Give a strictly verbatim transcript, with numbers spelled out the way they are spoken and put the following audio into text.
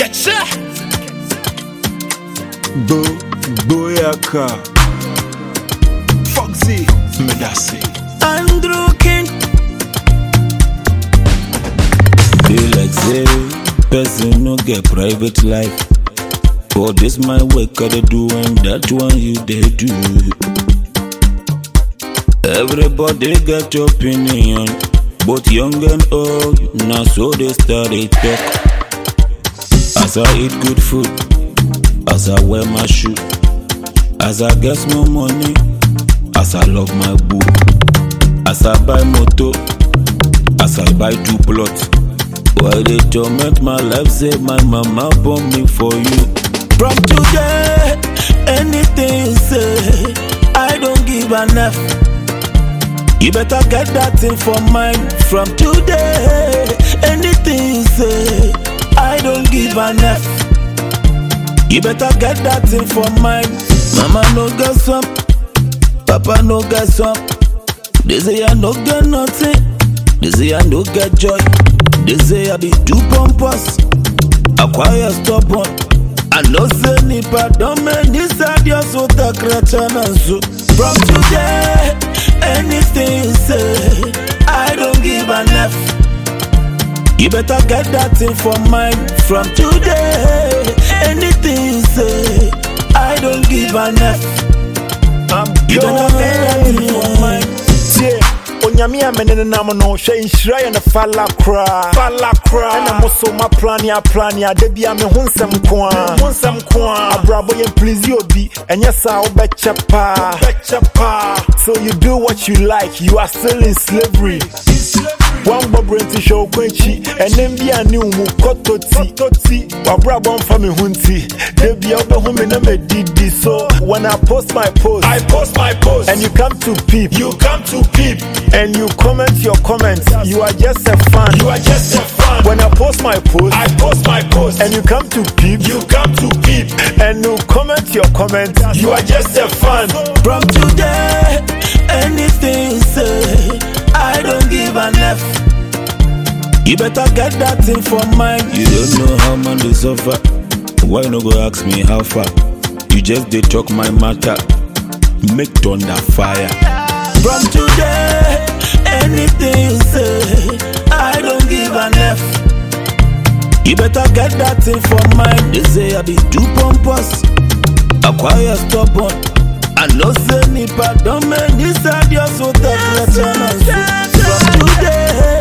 Ketcha Bo Boyaka Foxy Medasi Andrew King. Feel like say person no get private life. For this my work I dey do and that one you dey do. Everybody get opinion, both young and old. Now so they start they talk. As I eat good food, as I wear my shoe, as I get more money, as I love my boo, as I buy motor, as I buy two plots. Why they torment my life? Say my mama born me for you. From today, anything you say, I don't give enough. You better get that thing for mine. From today, anything you say, I don't give enough. You better get that thing for mine. Mama no get some, Papa no get some. They say I no get nothing. They say I no get joy. They say I be too pompous, acquire stubborn. I know say nipa don't make this idea so the creation and so. From today, anything you say, I don't give enough. You better get that thing for mine. From today, anything you say, I don't give enough. I'm You better get that thing for mine. Yeah, Onyami amene nam no hwe nhira ye ne fala kra fala kra na moso ma plan ya plan ya de bia me hunsem ko a hunsem ko a abrabo ye please obi enye sa wo be chepa be chepa. So you do what you like, you are still in slavery. One bobrenti show kwenchi enem bia ni umu kototi toti abrabo mfa me hunti de bia obe hu me na me didi. So when I post my post, I post my post, and you come to peep, you come to peep, and you comment your comments, you are just a fan. you are just a fan. When I post my post, I post my post, and you come to peep, you come to peep, and you comment your comments, you are just a fan. From today, anything you say, I don't give enough. You better get that thing for mine. You don't know how man they suffer. Why no go ask me how far? You just they talk my matter. Make thunder fire. From today, anything you say, I don't give enough. You better get that thing for mine. They say I be too pompous, acquire stubborn. I know say nipa don't make this idea so that from today.